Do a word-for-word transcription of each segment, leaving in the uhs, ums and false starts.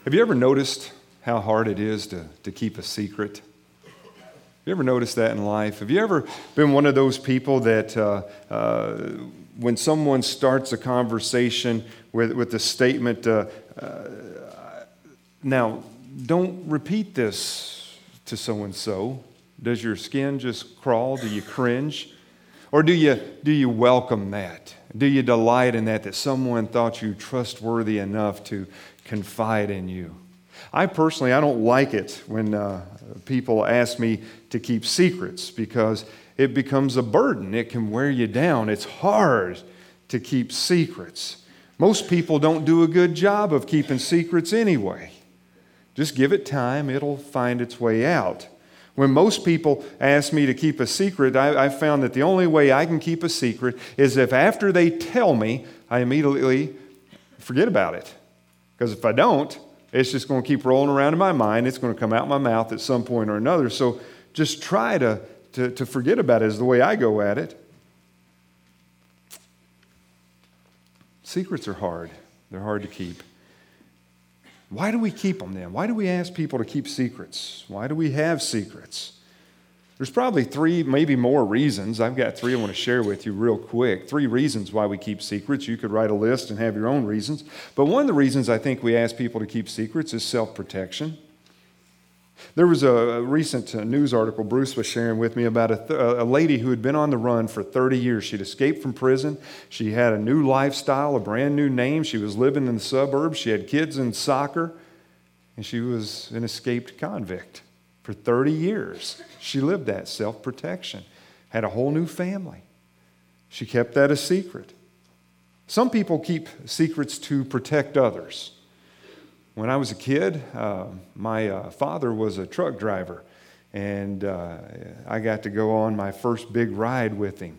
Have you ever noticed how hard it is to, to keep a secret? Have you ever noticed that in life? Have you ever been one of those people that uh, uh, when someone starts a conversation with, with the statement, uh, uh, now, don't repeat this to so-and-so. Does your skin just crawl? Do you cringe? Or do you, do you welcome that? Do you delight in that, that someone thought you trustworthy enough to confide in you? I personally, I don't like it when uh, people ask me to keep secrets because it becomes a burden. It can wear you down. It's hard to keep secrets. Most people don't do a good job of keeping secrets anyway. Just give it time. It'll find its way out. When most people ask me to keep a secret, I, I found that the only way I can keep a secret is if after they tell me, I immediately forget about it. Because if I don't, it's just going to keep rolling around in my mind. It's going to come out my mouth at some point or another. So just try to, to, to forget about it is the way I go at it. Secrets are hard. They're hard to keep. Why do we keep them then? Why do we ask people to keep secrets? Why do we have secrets? There's probably three, maybe more reasons. I've got three I want to share with you real quick. Three reasons why we keep secrets. You could write a list and have your own reasons. But one of the reasons I think we ask people to keep secrets is self-protection. There was a recent news article Bruce was sharing with me about a, th- a lady who had been on the run for thirty years. She'd escaped from prison. She had a new lifestyle, a brand new name. She was living in the suburbs. She had kids in soccer. And she was an escaped convict. For thirty years, she lived that self-protection. Had a whole new family. She kept that a secret. Some people keep secrets to protect others. When I was a kid, uh, my uh, father was a truck driver, and uh, I got to go on my first big ride with him.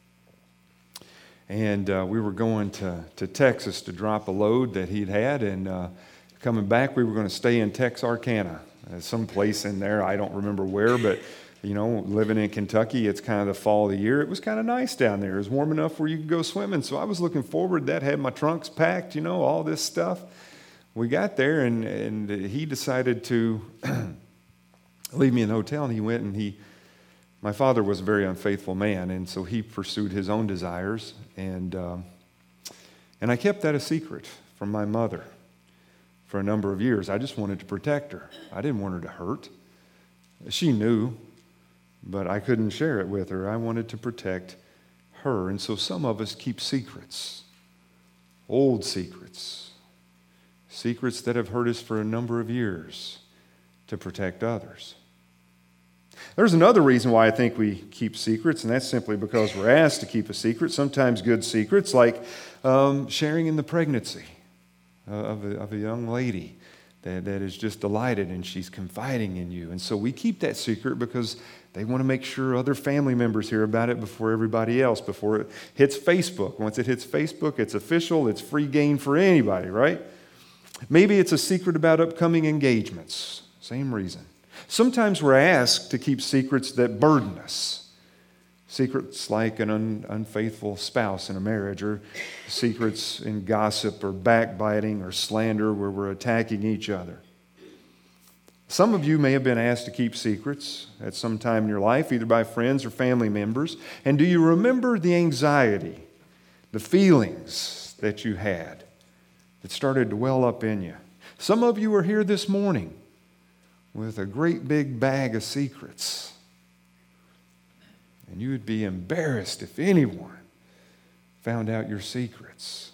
And uh, we were going to, to Texas to drop a load that he'd had, and uh, coming back, we were going to stay in Texarkana, uh, some place in there. I don't remember where, but you know, living in Kentucky, it's kind of the fall of the year. It was kind of nice down there. It was warm enough where you could go swimming. So I was looking forward to that, had my trunks packed, you know, all this stuff. We got there, and, and he decided to leave me in the hotel, and he went and he, my father was a very unfaithful man, and so he pursued his own desires, and, um, and I kept that a secret from my mother for a number of years. I just wanted to protect her. I didn't want her to hurt. She knew, but I couldn't share it with her. I wanted to protect her, and so some of us keep secrets, old secrets, secrets that have hurt us for a number of years to protect others. There's another reason why I think we keep secrets, and that's simply because we're asked to keep a secret, sometimes good secrets, like um, sharing in the pregnancy uh, of, a, of a young lady that, that is just delighted and she's confiding in you. And so we keep that secret because they want to make sure other family members hear about it before everybody else, before it hits Facebook. Once it hits Facebook, it's official, it's free game for anybody, right? Maybe it's a secret about upcoming engagements. Same reason. Sometimes we're asked to keep secrets that burden us. Secrets like an un- unfaithful spouse in a marriage, or secrets in gossip or backbiting or slander where we're attacking each other. Some of you may have been asked to keep secrets at some time in your life, either by friends or family members. And do you remember the anxiety, the feelings that you had that started to well up in you? Some of you are here this morning with a great big bag of secrets. And you would be embarrassed if anyone found out your secrets.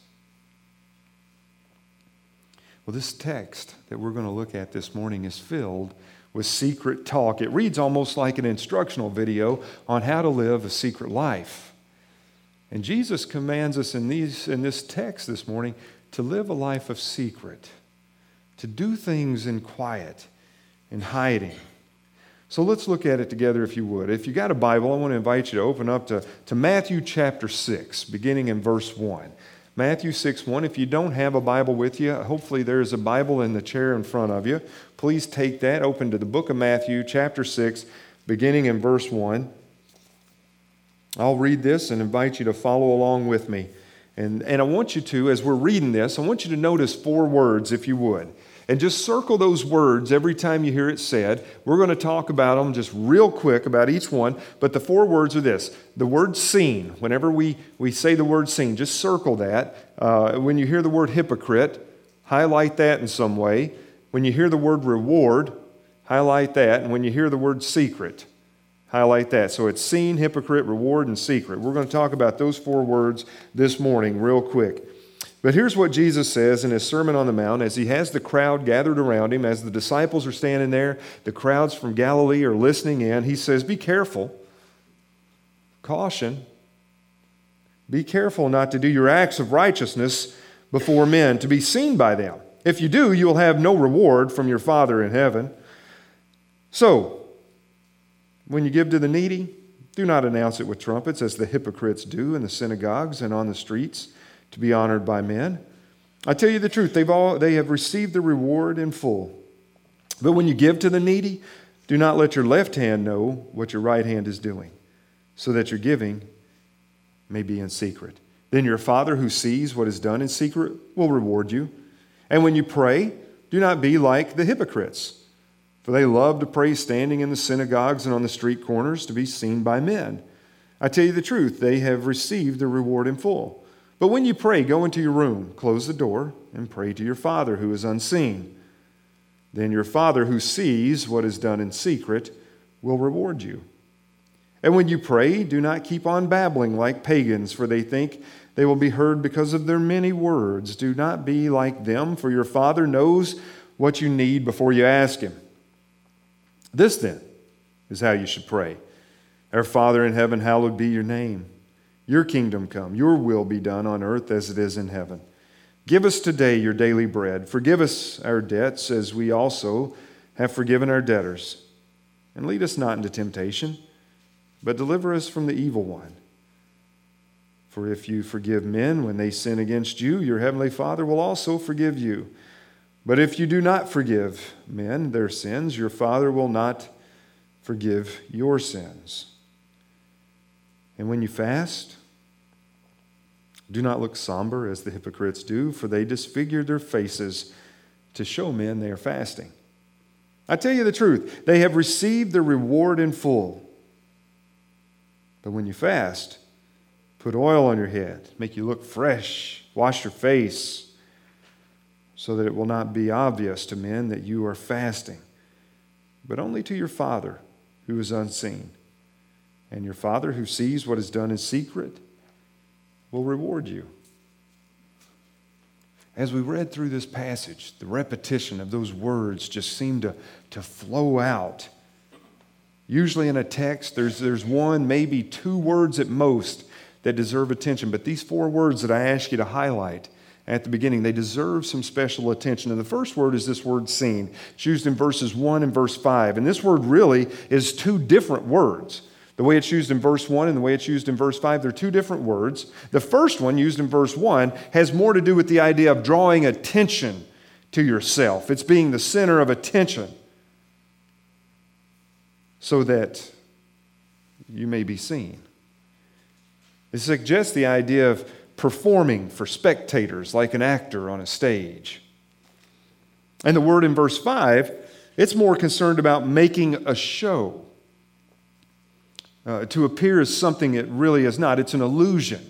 Well, this text that we're going to look at this morning is filled with secret talk. It reads almost like an instructional video on how to live a secret life. And Jesus commands us in these in this text this morning to live a life of secret, to do things in quiet, in hiding. So let's look at it together if you would. If you got a Bible, I want to invite you to open up to, to Matthew chapter six, beginning in verse one. Matthew six one. If you don't have a Bible with you, hopefully there's a Bible in the chair in front of you. Please take that, open to the book of Matthew chapter six, beginning in verse one. I'll read this and invite you to follow along with me. And, and I want you to, as we're reading this, I want you to notice four words, if you would. And just circle those words every time you hear it said. We're going to talk about them just real quick about each one. But the four words are this. The word seen. Whenever we, we say the word seen, just circle that. Uh, when you hear the word hypocrite, highlight that in some way. When you hear the word reward, highlight that. And when you hear the word secret, highlight that. So it's seen, hypocrite, reward, and secret. We're going to talk about those four words this morning real quick. But here's what Jesus says in his Sermon on the Mount as he has the crowd gathered around him, as the disciples are standing there, the crowds from Galilee are listening in. He says, be careful, caution, be careful not to do your acts of righteousness before men, to be seen by them. If you do, you will have no reward from your Father in heaven. So, when you give to the needy, do not announce it with trumpets, as the hypocrites do in the synagogues and on the streets, to be honored by men. I tell you the truth, they've all, they have received the reward in full. But when you give to the needy, do not let your left hand know what your right hand is doing, so that your giving may be in secret. Then your Father who sees what is done in secret will reward you. And when you pray, do not be like the hypocrites, for they love to pray standing in the synagogues and on the street corners to be seen by men. I tell you the truth, they have received the reward in full. But when you pray, go into your room, close the door, and pray to your Father who is unseen. Then your Father who sees what is done in secret will reward you. And when you pray, do not keep on babbling like pagans, for they think they will be heard because of their many words. Do not be like them, for your Father knows what you need before you ask Him. This then is how you should pray. Our Father in heaven, hallowed be your name. Your kingdom come, your will be done on earth as it is in heaven. Give us today your daily bread. Forgive us our debts as we also have forgiven our debtors. And lead us not into temptation, but deliver us from the evil one. For if you forgive men when they sin against you, your heavenly Father will also forgive you. But if you do not forgive men their sins, your Father will not forgive your sins. And when you fast, do not look somber as the hypocrites do, for they disfigure their faces to show men they are fasting. I tell you the truth, they have received their reward in full. But when you fast, put oil on your head, make you look fresh, wash your face, so that it will not be obvious to men that you are fasting, but only to your Father who is unseen. And your Father who sees what is done in secret will reward you. As we read through this passage, the repetition of those words just seemed to, to flow out. Usually in a text, there's, there's one, maybe two words at most that deserve attention. But these four words that I ask you to highlight at the beginning, they deserve some special attention. And the first word is this word seen. It's used in verses one and verse five. And this word really is two different words. The way it's used in verse one and the way it's used in verse five, they're two different words. The first one, used in verse one, has more to do with the idea of drawing attention to yourself. It's being the center of attention so that you may be seen. It suggests the idea of performing for spectators like an actor on a stage. And the word in verse five, it's more concerned about making a show. Uh, to appear as something it really is not. It's an illusion.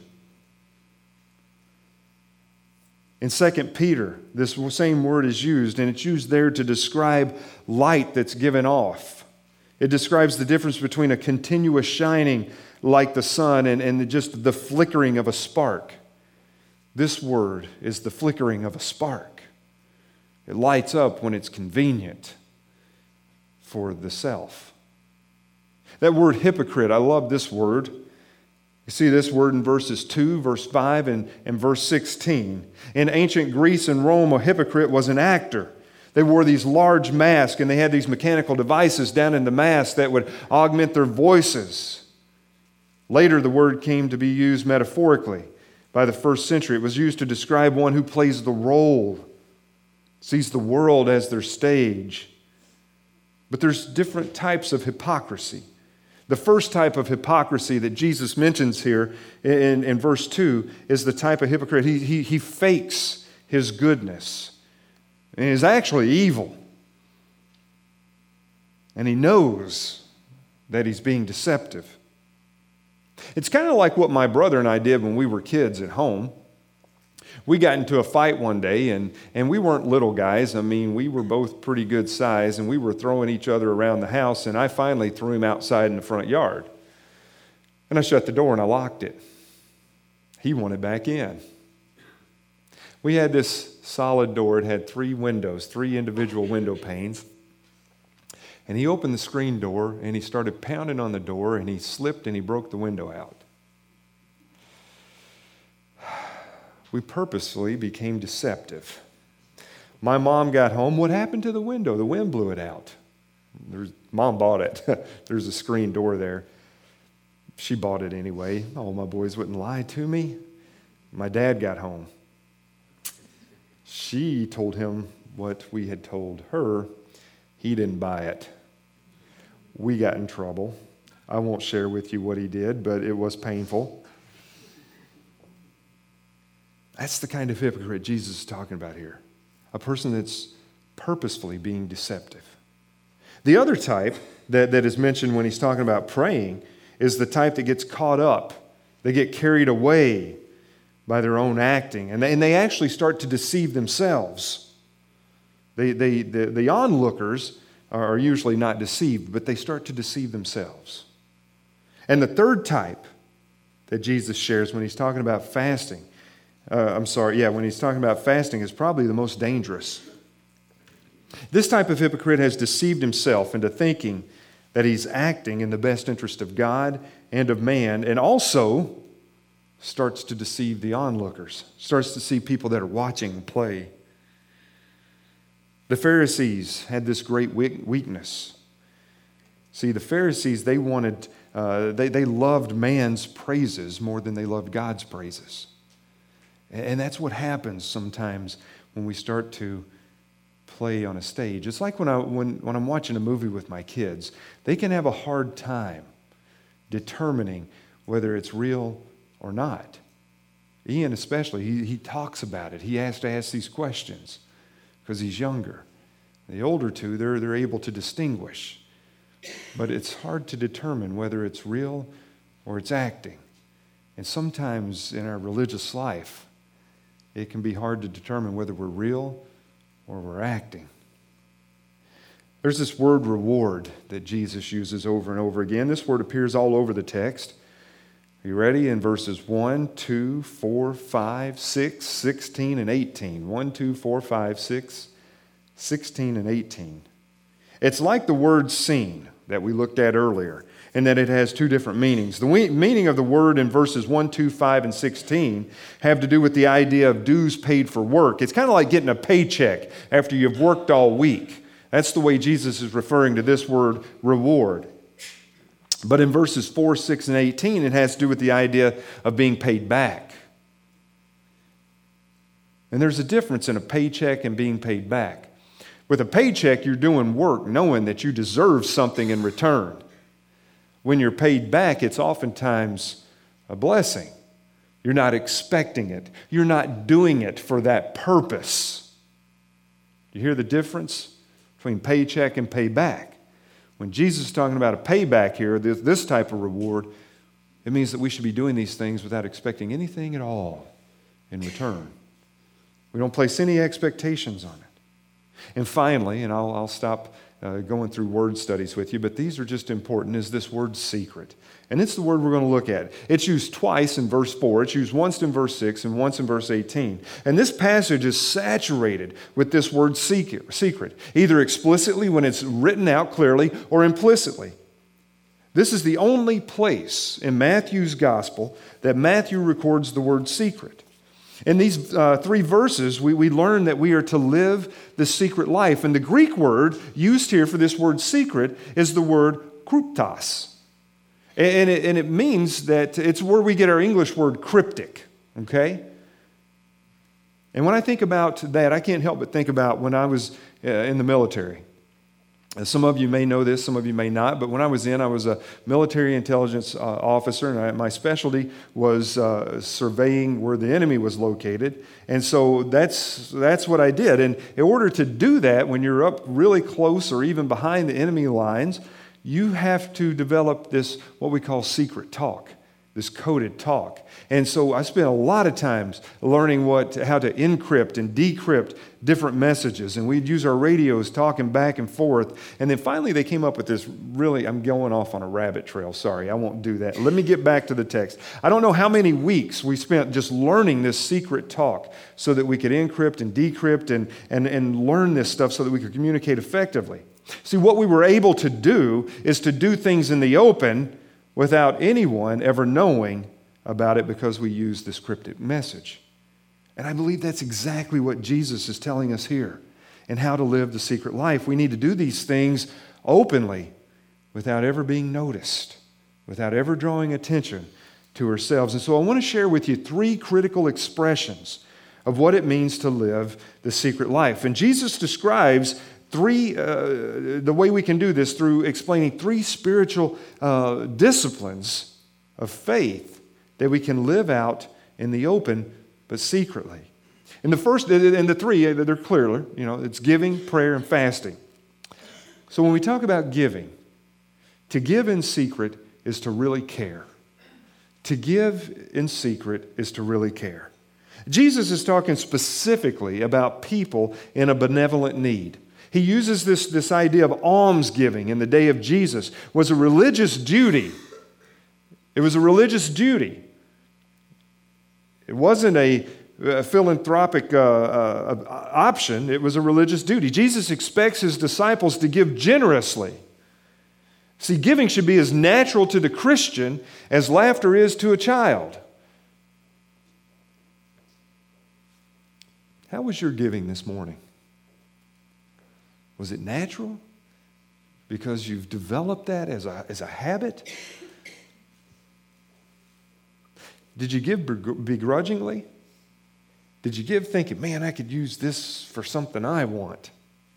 In Second Peter, this same word is used, and it's used there to describe light that's given off. It describes the difference between a continuous shining like the sun and, and just the flickering of a spark. This word is the flickering of a spark. It lights up when it's convenient for the self. That word hypocrite, I love this word. You see this word in verses two, verse five, and, and verse sixteen. In ancient Greece and Rome, a hypocrite was an actor. They wore these large masks, and they had these mechanical devices down in the mask that would augment their voices. Later, the word came to be used metaphorically by the first century. It was used to describe one who plays the role, sees the world as their stage. But there's different types of hypocrisy. The first type of hypocrisy that Jesus mentions here in, in verse two is the type of hypocrite. He, he, he fakes his goodness. and is actually evil. And he knows that he's being deceptive. It's kind of like what my brother and I did when we were kids at home. We got into a fight one day, and, and we weren't little guys. I mean, we were both pretty good size, and we were throwing each other around the house, and I finally threw him outside in the front yard. And I shut the door and I locked it. He wanted back in. We had this solid door. It had three windows, three individual window panes. And he opened the screen door, and he started pounding on the door, and he slipped and he broke the window out. We purposefully became deceptive. My mom got home. What happened to the window? The wind blew it out. There's, Mom bought it. There's a screen door there. She bought it anyway. Oh, my boys wouldn't lie to me. My dad got home. She told him what we had told her. He didn't buy it. We got in trouble. I won't share with you what he did, but it was painful. That's the kind of hypocrite Jesus is talking about here. A person that's purposefully being deceptive. The other type that, that is mentioned when he's talking about praying is the type that gets caught up. They get carried away by their own acting, and they, and they actually start to deceive themselves. They, they, the, the onlookers are usually not deceived, but they start to deceive themselves. And the third type that Jesus shares when he's talking about fasting, uh, I'm sorry, yeah, when he's talking about fasting is probably the most dangerous. This type of hypocrite has deceived himself into thinking that he's acting in the best interest of God and of man, and also starts to deceive the onlookers, starts to see people that are watching play. The Pharisees had this great weakness. See, the Pharisees, they wanted, uh, they, they loved man's praises more than they loved God's praises. And that's what happens sometimes when we start to play on a stage. It's like when, I, when, when I'm watching a movie with my kids. They can have a hard time determining whether it's real or not. Ian especially, he, he talks about it. He has to ask these questions because he's younger. The older two, they're, they're able to distinguish. But it's hard to determine whether it's real or it's acting. And sometimes in our religious life, it can be hard to determine whether we're real or we're acting. There's this word reward that Jesus uses over and over again. This word appears all over the text. Are you ready? In verses one, two, four, five, six, sixteen, and eighteen. one, two, four, five, six, sixteen, and eighteen. It's like the word seen that we looked at earlier, in that it has two different meanings. The meaning of the word in verses one, two, five, and sixteen have to do with the idea of dues paid for work. It's kind of like getting a paycheck after you've worked all week. That's the way Jesus is referring to this word reward. But in verses four, six, and eighteen, it has to do with the idea of being paid back. And there's a difference in a paycheck and being paid back. With a paycheck, you're doing work knowing that you deserve something in return. When you're paid back, it's oftentimes a blessing. You're not expecting it. You're not doing it for that purpose. You hear the difference between paycheck and payback? When Jesus is talking about a payback here, this, this type of reward, it means that we should be doing these things without expecting anything at all in return. We don't place any expectations on it. And finally, and I'll, I'll stop uh, going through word studies with you, but these are just important, is this word secret. And it's the word we're going to look at. It's used twice in verse four. It's used once in verse six and once in verse eighteen. And this passage is saturated with this word secret, either explicitly when it's written out clearly or implicitly. This is the only place in Matthew's gospel that Matthew records the word secret. In these uh, three verses, we, we learn that we are to live the secret life. And the Greek word used here for this word secret is the word kryptos. And it, and it means that it's where we get our English word cryptic, okay? And when I think about that, I can't help but think about when I was uh, in the military. Some of you may know this, some of you may not, but when I was in, I was a military intelligence uh, officer, and I, my specialty was uh, surveying where the enemy was located. And so that's, that's what I did. And in order to do that, when you're up really close or even behind the enemy lines, you have to develop this, what we call secret talk, this coded talk. And so I spent a lot of times learning what, how to encrypt and decrypt different messages. And we'd use our radios talking back and forth. And then finally they came up with this really, I'm going off on a rabbit trail. Sorry, I won't do that. Let me get back to the text. I don't know how many weeks we spent just learning this secret talk so that we could encrypt and decrypt and, and, and learn this stuff so that we could communicate effectively. See, what we were able to do is to do things in the open without anyone ever knowing about it because we use this cryptic message. And I believe that's exactly what Jesus is telling us here and how to live the secret life. We need to do these things openly without ever being noticed, without ever drawing attention to ourselves. And so I want to share with you three critical expressions of what it means to live the secret life. And Jesus describes three, uh, the way we can do this through explaining three spiritual uh, disciplines of faith that we can live out in the open, but secretly. And the first, and the three, they're clearer. You know, it's giving, prayer, and fasting. So when we talk about giving, to give in secret is to really care. To give in secret is to really care. Jesus is talking specifically about people in a benevolent need. He uses this, this idea of almsgiving in the day of Jesus was a religious duty. It was a religious duty. It wasn't a, a philanthropic uh, uh, option. It was a religious duty. Jesus expects his disciples to give generously. See, giving should be as natural to the Christian as laughter is to a child. How was your giving this morning? Was it natural? Because you've developed that as a, as a habit? Did you give begrudgingly? Did you give thinking, man, I could use this for something I want?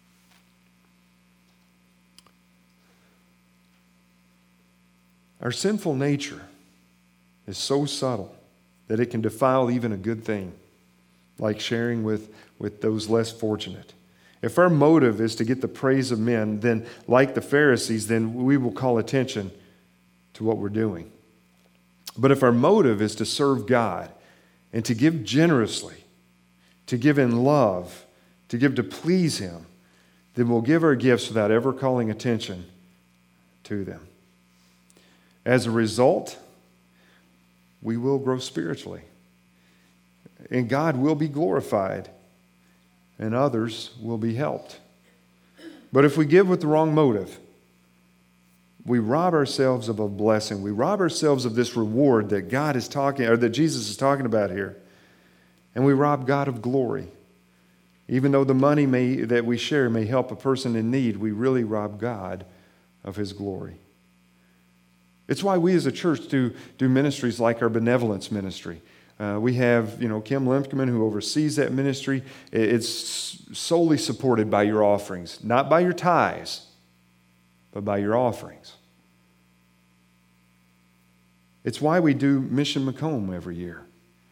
Our sinful nature is so subtle that it can defile even a good thing, like sharing with, with those less fortunate. If our motive is to get the praise of men, then like the Pharisees, then we will call attention to what we're doing. But if our motive is to serve God and to give generously, to give in love, to give to please Him, then we'll give our gifts without ever calling attention to them. As a result, we will grow spiritually, and God will be glorified, and others will be helped. But if we give with the wrong motive, we rob ourselves of a blessing. We rob ourselves of this reward that God is talking, or that Jesus is talking about here. And we rob God of glory. Even though the money may, that we share may help a person in need, we really rob God of His glory. It's why we as a church do, do ministries like our benevolence ministry. Uh, we have, you know, Kim Lemkeman who oversees that ministry. It's solely supported by your offerings, not by your tithes, but by your offerings. It's why we do Mission Macomb every year.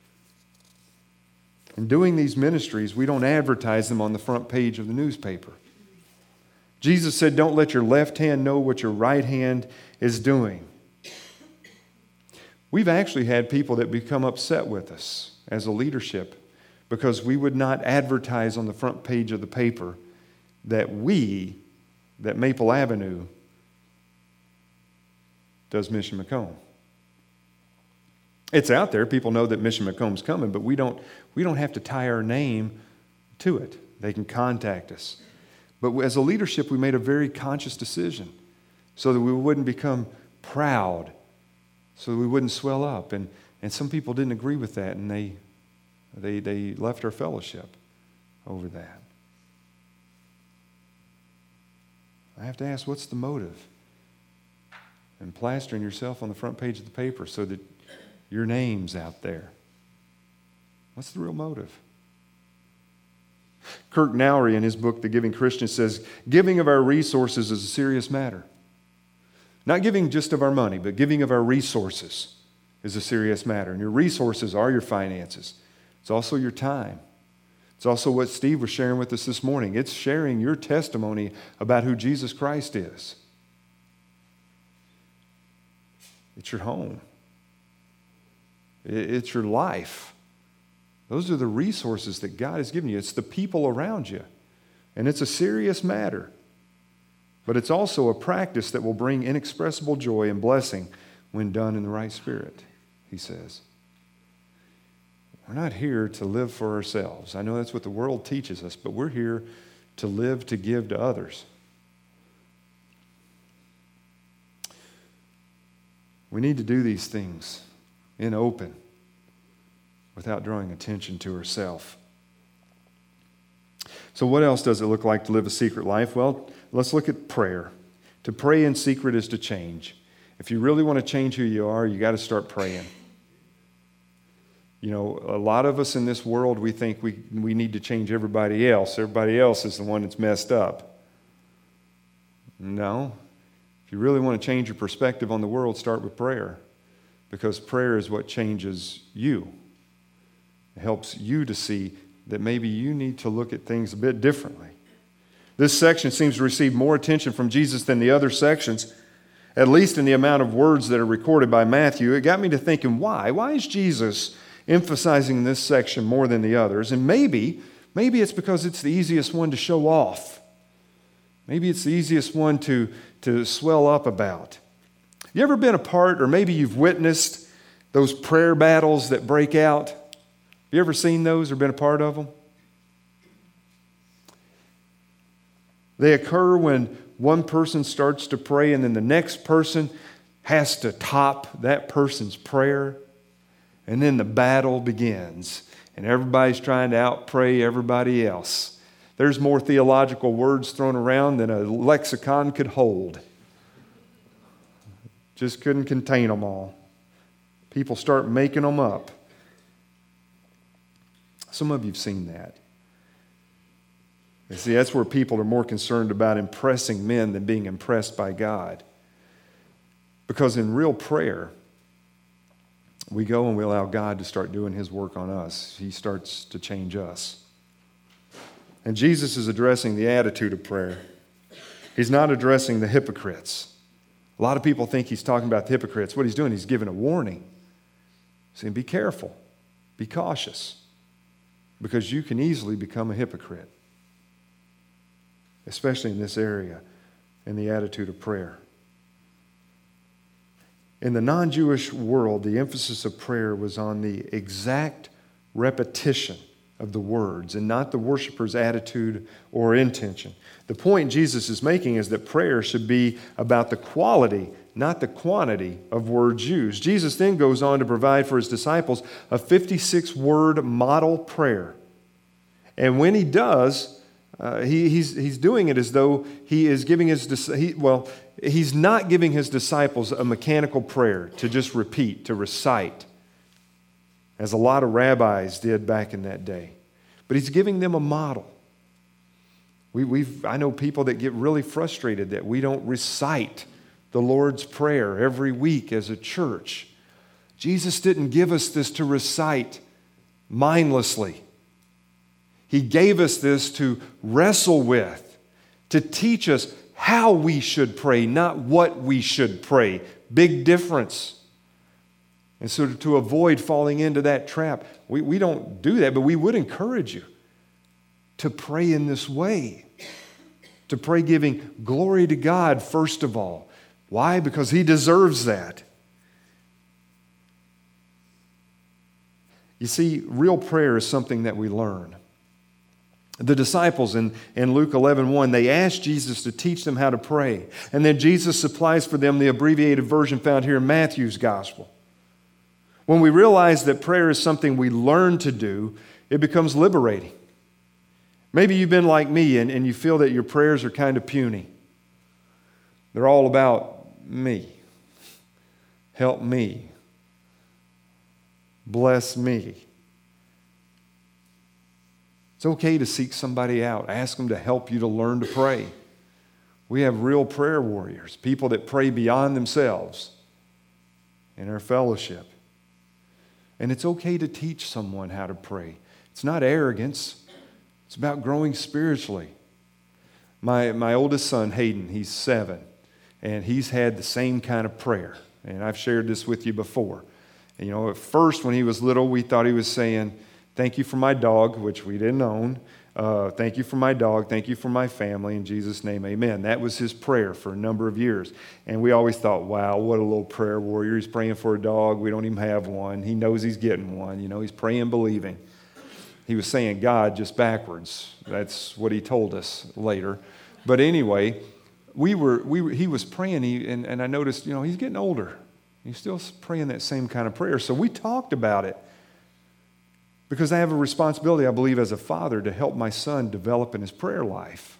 In doing these ministries, we don't advertise them on the front page of the newspaper. Jesus said, don't let your left hand know what your right hand is doing. We've actually had people that become upset with us as a leadership because we would not advertise on the front page of the paper that we, that Maple Avenue, does Mission Macomb. It's out there. People know that Mission Macomb's coming, but we don't, we don't have to tie our name to it. They can contact us. But as a leadership, we made a very conscious decision so that we wouldn't become proud, so that we wouldn't swell up. And, and some people didn't agree with that, and they, they, they left our fellowship over that. I have to ask, what's the motive? And plastering yourself on the front page of the paper so that your name's out there. What's the real motive? Kirk Nowry, in his book, The Giving Christian, says, giving of our resources is a serious matter. Not giving just of our money, but giving of our resources is a serious matter. And your resources are your finances. It's also your time. It's also what Steve was sharing with us this morning. It's sharing your testimony about who Jesus Christ is. It's your home. It's your life. Those are the resources that God has given you. It's the people around you. And it's a serious matter. But it's also a practice that will bring inexpressible joy and blessing when done in the right spirit, he says. We're not here to live for ourselves. I know that's what the world teaches us, but we're here to live to give to others. We need to do these things in open without drawing attention to ourselves. So what else does it look like to live a secret life? Well, let's look at prayer. To pray in secret is to change. If you really want to change who you are, you got to start praying. You know, a lot of us in this world, we think we, we need to change everybody else. Everybody else is the one that's messed up. No. If you really want to change your perspective on the world, start with prayer. Because prayer is what changes you. It helps you to see that maybe you need to look at things a bit differently. This section seems to receive more attention from Jesus than the other sections, at least in the amount of words that are recorded by Matthew. It got me to thinking, why? Why is Jesus emphasizing this section more than the others? And maybe, maybe it's because it's the easiest one to show off. Maybe it's the easiest one to, to swell up about. You ever been a part, or maybe you've witnessed those prayer battles that break out? Have you ever seen those or been a part of them? They occur when one person starts to pray and then the next person has to top that person's prayer. And then the battle begins. And everybody's trying to outpray everybody else. There's more theological words thrown around than a lexicon could hold. Just couldn't contain them all. People start making them up. Some of you have seen that. You see, that's where people are more concerned about impressing men than being impressed by God. Because in real prayer, we go and we allow God to start doing His work on us. He starts to change us. And Jesus is addressing the attitude of prayer. He's not addressing the hypocrites. A lot of people think He's talking about the hypocrites. What He's doing, He's giving a warning. He's saying, be careful. Be cautious. Because you can easily become a hypocrite. Especially in this area, in the attitude of prayer. In the non-Jewish world, the emphasis of prayer was on the exact repetition of the words and not the worshiper's attitude or intention. The point Jesus is making is that prayer should be about the quality, not the quantity of words used. Jesus then goes on to provide for His disciples a fifty-six word model prayer. And when He does, uh, he, he's, he's doing it as though He is giving His, he, well, He's not giving His disciples a mechanical prayer to just repeat, to recite, as a lot of rabbis did back in that day. But He's giving them a model. We, we've, I know people that get really frustrated that we don't recite the Lord's Prayer every week as a church. Jesus didn't give us this to recite mindlessly. He gave us this to wrestle with, to teach us how we should pray, not what we should pray. Big difference. And so to avoid falling into that trap, we, we don't do that, but we would encourage you to pray in this way. To pray giving glory to God first of all. Why? Because He deserves that. You see, real prayer is something that we learn. The disciples in, in Luke eleven one, they asked Jesus to teach them how to pray. And then Jesus supplies for them the abbreviated version found here in Matthew's gospel. When we realize that prayer is something we learn to do, it becomes liberating. Maybe you've been like me and, and you feel that your prayers are kind of puny. They're all about me. Help me. Bless me. It's okay to seek somebody out. Ask them to help you to learn to pray. We have real prayer warriors, people that pray beyond themselves in our fellowship. And it's okay to teach someone how to pray. It's not arrogance. It's about growing spiritually. My, my oldest son, Hayden, he's seven, and he's had the same kind of prayer. And I've shared this with you before. And, you know, at first when he was little, we thought he was saying, thank you for my dog, which we didn't own. Uh, thank you for my dog. Thank you for my family. In Jesus' name, amen. That was his prayer for a number of years. And we always thought, wow, what a little prayer warrior. He's praying for a dog. We don't even have one. He knows he's getting one. You know, he's praying, believing. He was saying God just backwards. That's what he told us later. But anyway, we were, we were, he was praying, he, and, and I noticed, you know, he's getting older. He's still praying that same kind of prayer. So we talked about it because I have a responsibility, I believe, as a father to help my son develop in his prayer life.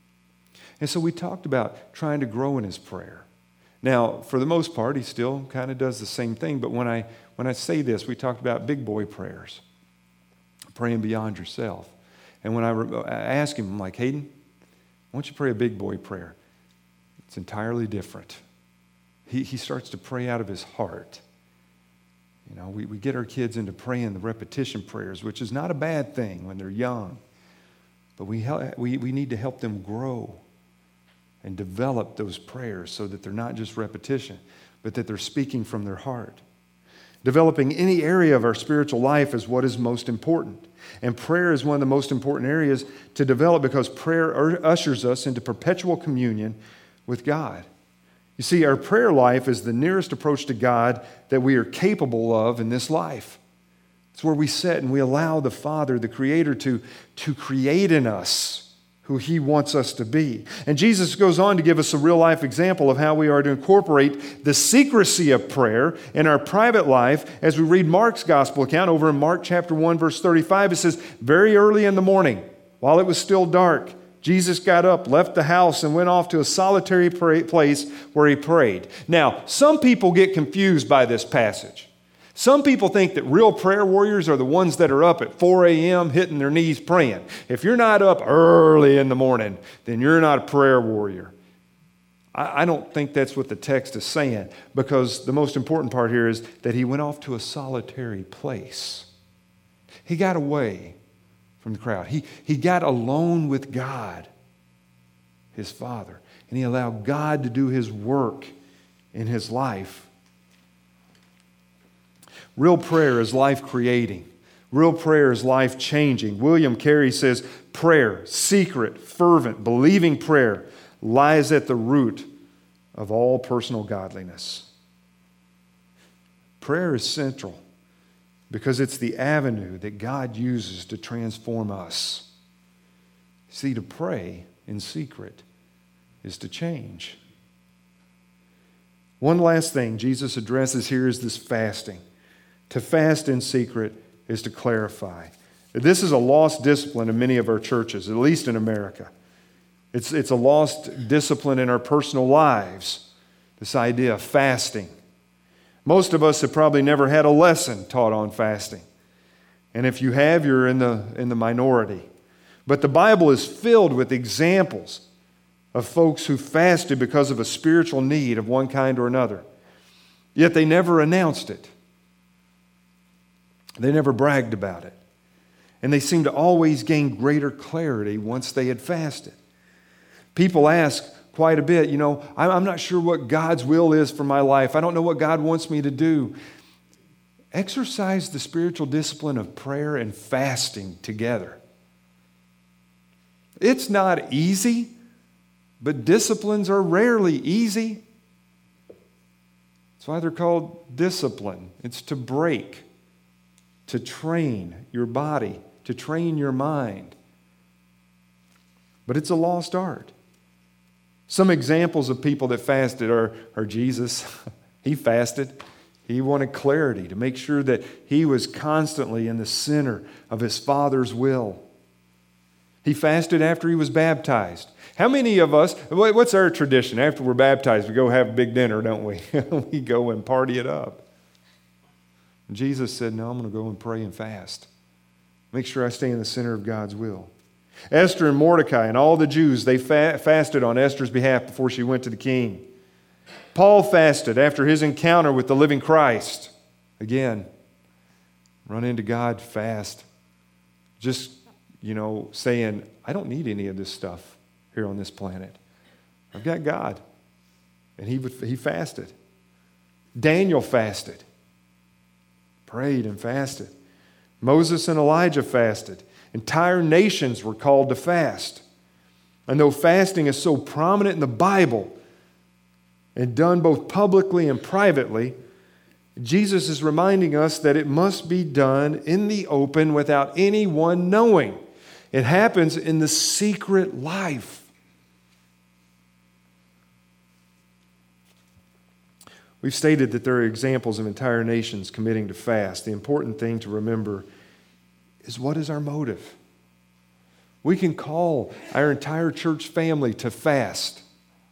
And so we talked about trying to grow in his prayer. Now, for the most part, he still kind of does the same thing. But when I, when I say this, we talked about big boy prayers. Praying beyond yourself. And when I, re- I ask him, I'm like, Hayden, why don't you pray a big boy prayer? It's entirely different. He, he starts to pray out of his heart. You know, we, we get our kids into praying the repetition prayers, which is not a bad thing when they're young. But we, hel- we, we need to help them grow and develop those prayers so that they're not just repetition, but that they're speaking from their heart. Developing any area of our spiritual life is what is most important. And prayer is one of the most important areas to develop because prayer ushers us into perpetual communion with God. You see, our prayer life is the nearest approach to God that we are capable of in this life. It's where we sit and we allow the Father, the Creator, to, to create in us who He wants us to be. And Jesus goes on to give us a real-life example of how we are to incorporate the secrecy of prayer in our private life. As we read Mark's gospel account over in Mark chapter one, verse thirty-five, it says, very early in the morning, while it was still dark, Jesus got up, left the house, and went off to a solitary pray- place where He prayed. Now, some people get confused by this passage. Some people think that real prayer warriors are the ones that are up at four a.m. hitting their knees praying. If you're not up early in the morning, then you're not a prayer warrior. I, I don't think that's what the text is saying, because the most important part here is that he went off to a solitary place. He got away from the crowd. He, he got alone with God, his Father, and he allowed God to do his work in his life. Real prayer is life-creating. Real prayer is life-changing. William Carey says, prayer, secret, fervent, believing prayer, lies at the root of all personal godliness. Prayer is central because it's the avenue that God uses to transform us. See, to pray in secret is to change. One last thing Jesus addresses here is this fasting. To fast in secret is to clarify. This is a lost discipline in many of our churches, at least in America. It's, it's a lost discipline in our personal lives, this idea of fasting. Most of us have probably never had a lesson taught on fasting. And if you have, you're in the, in the minority. But the Bible is filled with examples of folks who fasted because of a spiritual need of one kind or another. Yet they never announced it. They never bragged about it. And they seemed to always gain greater clarity once they had fasted. People ask quite a bit, you know, I'm not sure what God's will is for my life. I don't know what God wants me to do. Exercise the spiritual discipline of prayer and fasting together. It's not easy, but disciplines are rarely easy. That's why they're called discipline. It's to break, to train your body, to train your mind. But it's a lost art. Some examples of people that fasted are, are Jesus. He fasted. He wanted clarity to make sure that he was constantly in the center of his Father's will. He fasted after he was baptized. How many of us, what's our tradition? After we're baptized, we go have a big dinner, don't we? We go and party it up. Jesus said, no, I'm going to go and pray and fast. Make sure I stay in the center of God's will. Esther and Mordecai and all the Jews, they fa- fasted on Esther's behalf before she went to the king. Paul fasted after his encounter with the living Christ. Again, run into God fast. Just, you know, saying, I don't need any of this stuff here on this planet. I've got God. And he, he fasted. Daniel fasted. Prayed and fasted. Moses and Elijah fasted. Entire nations were called to fast. And though fasting is so prominent in the Bible and done both publicly and privately, Jesus is reminding us that it must be done in the open without anyone knowing. It happens in the secret life. We've stated that there are examples of entire nations committing to fast. The important thing to remember is, what is our motive? We can call our entire church family to fast.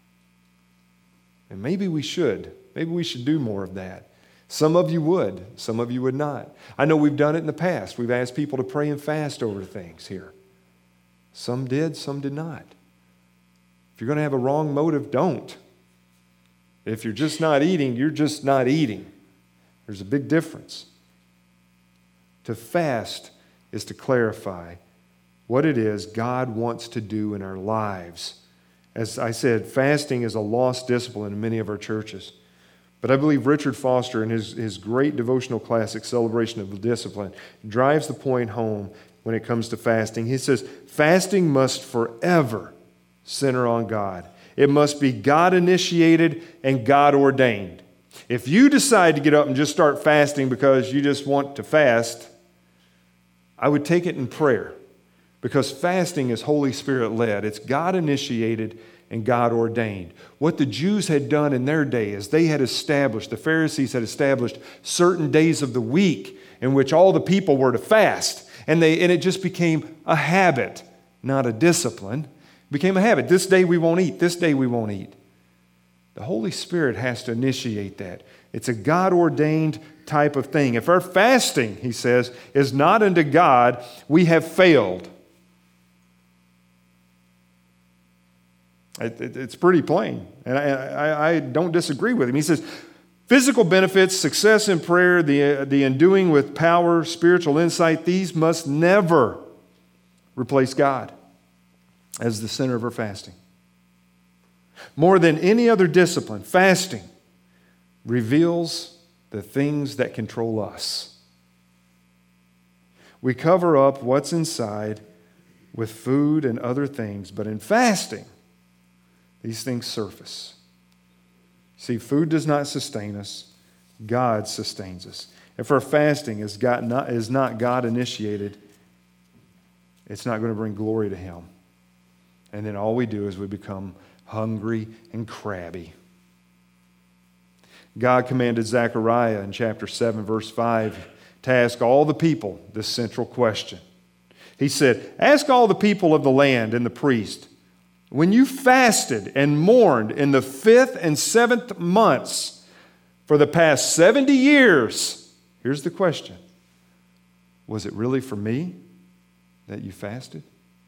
And maybe we should. Maybe we should do more of that. Some of you would. Some of you would not. I know we've done it in the past. We've asked people to pray and fast over things here. Some did, some did not. If you're going to have a wrong motive, don't. If you're just not eating, you're just not eating. There's a big difference. To fast is to clarify what it is God wants to do in our lives. As I said, fasting is a lost discipline in many of our churches. But I believe Richard Foster, in his, his great devotional classic, Celebration of Discipline, drives the point home when it comes to fasting. He says, fasting must forever center on God. It must be God-initiated and God-ordained. If you decide to get up and just start fasting because you just want to fast, I would take it in prayer, because fasting is Holy Spirit-led. It's God-initiated and God-ordained. What the Jews had done in their day is they had established, the Pharisees had established certain days of the week in which all the people were to fast. And, they, and it just became a habit, not a discipline. It became a habit. This day we won't eat. This day we won't eat. The Holy Spirit has to initiate that. It's a God-ordained type of thing. If our fasting, he says, is not unto God, we have failed. It, it, it's pretty plain. And I, I, I don't disagree with him. He says, physical benefits, success in prayer, the, the enduing with power, spiritual insight, these must never replace God as the center of our fasting. More than any other discipline, fasting reveals the things that control us. We cover up what's inside with food and other things, but in fasting, these things surface. See, food does not sustain us. God sustains us. If our fasting is, God not, is not God-initiated, it's not going to bring glory to Him. And then all we do is we become hungry and crabby. God commanded Zechariah in chapter seven, verse five, to ask all the people this central question. He said, ask all the people of the land and the priest, when you fasted and mourned in the fifth and seventh months for the past seventy years, here's the question, was it really for me that you fasted?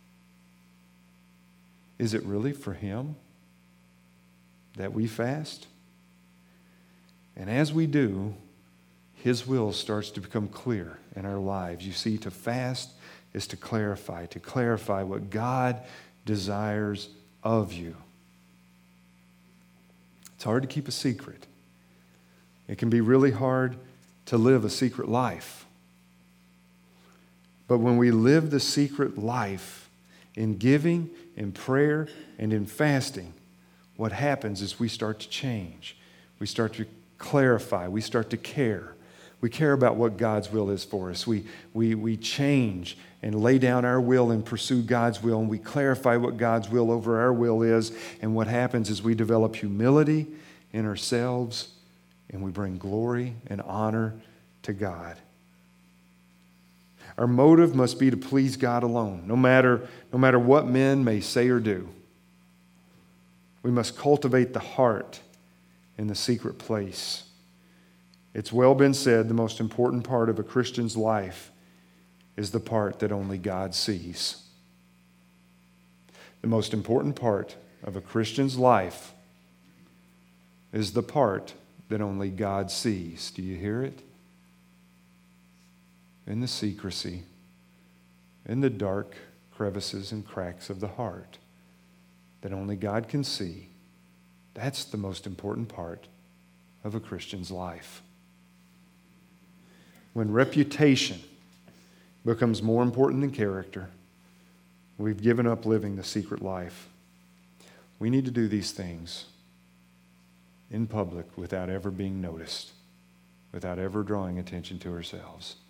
Is it really for Him that we fast? And as we do, His will starts to become clear in our lives. You see, to fast is to clarify, to clarify what God desires of you. It's hard to keep a secret. It can be really hard to live a secret life. But when we live the secret life in giving, in prayer, and in fasting, what happens is we start to change. We start to clarify. We start to care. We care about what God's will is for us. We, we, we change and lay down our will and pursue God's will, and we clarify what God's will over our will is. And what happens is we develop humility in ourselves, and we bring glory and honor to God. Our motive must be to please God alone, no matter, no matter what men may say or do. We must cultivate the heart in the secret place. It's well been said, the most important part of a Christian's life is the part that only God sees. The most important part of a Christian's life is the part that only God sees. Do you hear it? In the secrecy, in the dark crevices and cracks of the heart that only God can see. That's the most important part of a Christian's life. When reputation becomes more important than character, we've given up living the secret life. We need to do these things in public without ever being noticed, without ever drawing attention to ourselves.